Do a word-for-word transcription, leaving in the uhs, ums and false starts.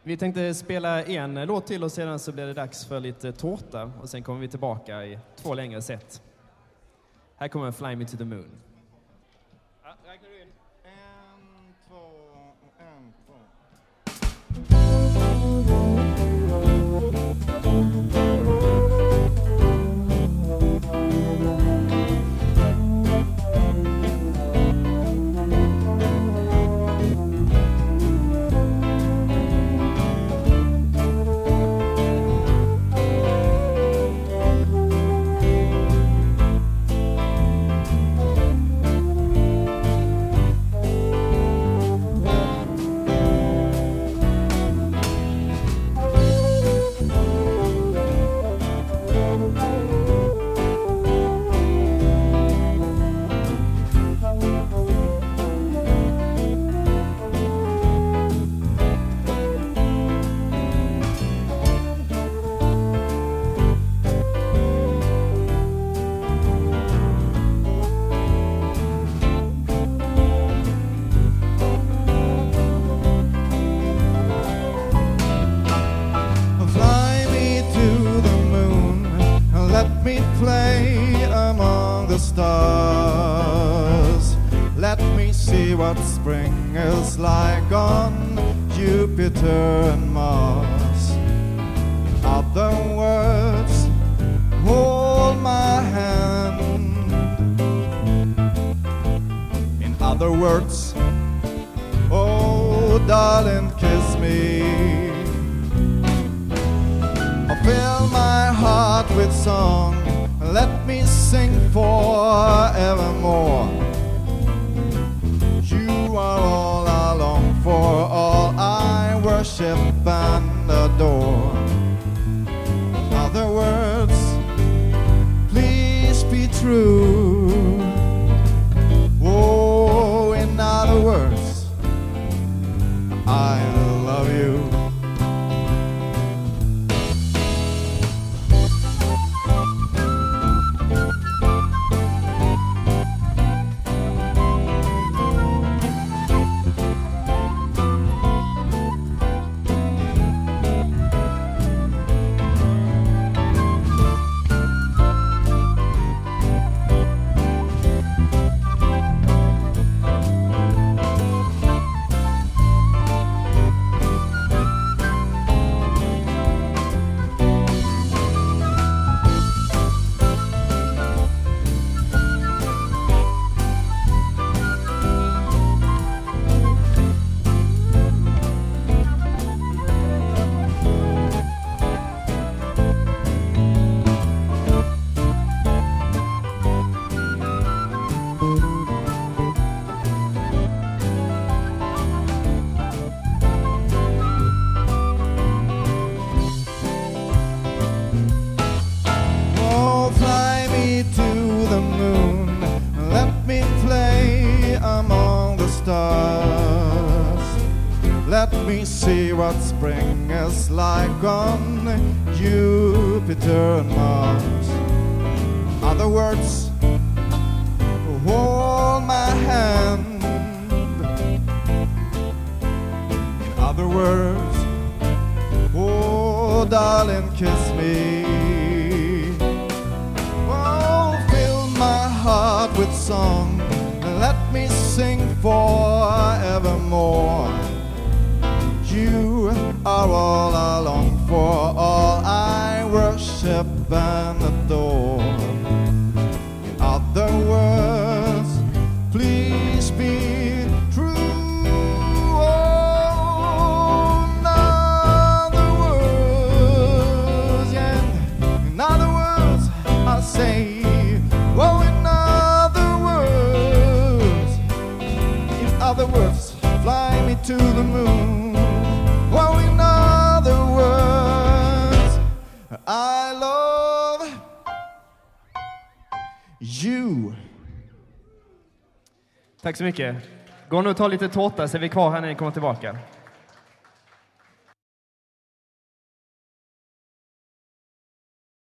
Vi tänkte spela en låt till och sedan så blir det dags för lite tårta. Och sen kommer vi tillbaka i två längre set. Här kommer Fly Me to the Moon. Ja, räknar du in? En, två, en, två. Play among the stars. Let me see what spring is like on Jupiter and Mars. In other words, hold my hand. In other words, oh darling, kiss me. Fill my heart with song. Let me sing forevermore. You are all I long for, all I worship and adore. In other words, please be true. Oh, in other words, I love you. Let me see what spring is like on Jupiter and Mars. In other words, hold my hand. In other words, oh darling, kiss me. Oh, fill my heart with song. Let me sing forevermore. You are all I long for, all I worship and adore. In other words, please be true. Oh, in other words, yeah. In other words, I say, oh, in other words, in other words, fly me to the moon. Well, in other words, I love you. Tack så mycket. Gå nu och ta lite tårta så är vi kvar här när ni kommer tillbaka.